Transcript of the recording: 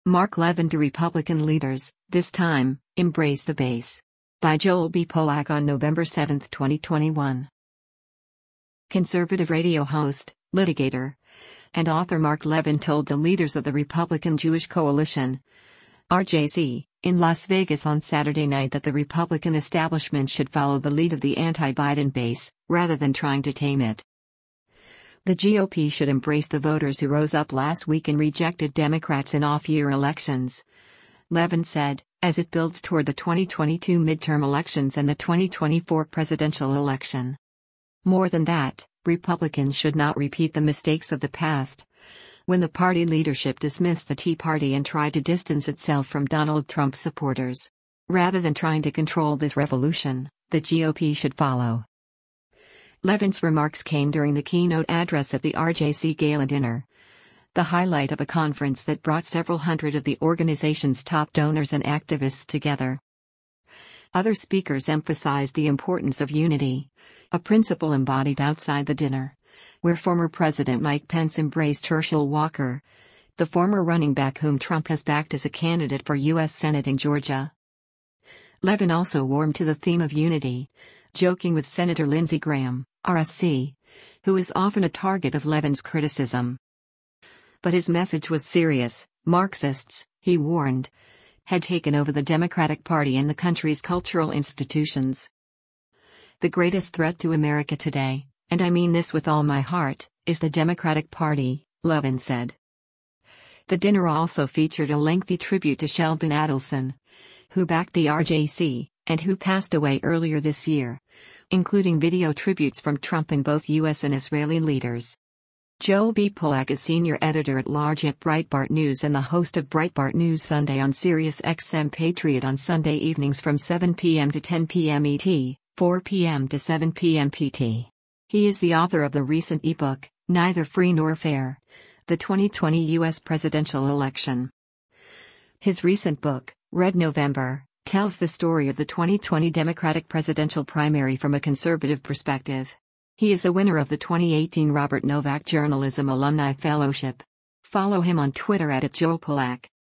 Mark Levin to Republican leaders, this time, embrace the base. By Joel B. Polak on November 7, 2021. Conservative radio host, litigator, and author Mark Levin told the leaders of the Republican Jewish Coalition, RJC, in Las Vegas on Saturday night that the Republican establishment should follow the lead of the anti-Biden base, rather than trying to tame it. The GOP should embrace the voters who rose up last week and rejected Democrats in off-year elections, Levin said, as it builds toward the 2022 midterm elections and the 2024 presidential election. More than that, Republicans should not repeat the mistakes of the past, when the party leadership dismissed the Tea Party and tried to distance itself from Donald Trump supporters. Rather than trying to control this revolution, the GOP should follow. Levin's remarks came during the keynote address at the RJC Gala Dinner, the highlight of a conference that brought several hundred of the organization's top donors and activists together. Other speakers emphasized the importance of unity, a principle embodied outside the dinner, where former President Mike Pence embraced Herschel Walker, the former running back whom Trump has backed as a candidate for U.S. Senate in Georgia. Levin also warmed to the theme of unity, joking with Senator Lindsey Graham, RSC, who is often a target of Levin's criticism. But his message was serious. Marxists, he warned, had taken over the Democratic Party and the country's cultural institutions. The greatest threat to America today, and I mean this with all my heart, is the Democratic Party, Levin said. The dinner also featured a lengthy tribute to Sheldon Adelson, who backed the RJC, and who passed away earlier this year, including video tributes from Trump and both U.S. and Israeli leaders. Joel B. Polak is senior editor-at-large at Breitbart News and the host of Breitbart News Sunday on Sirius XM Patriot on Sunday evenings from 7 p.m. to 10 p.m. ET, 4 p.m. to 7 p.m. PT. He is the author of the recent ebook, Neither Free Nor Fair: The 2020 U.S. Presidential Election. His recent book, Red November, tells the story of the 2020 Democratic presidential primary from a conservative perspective. He is a winner of the 2018 Robert Novak Journalism Alumni Fellowship. Follow him on Twitter @JoelPolak.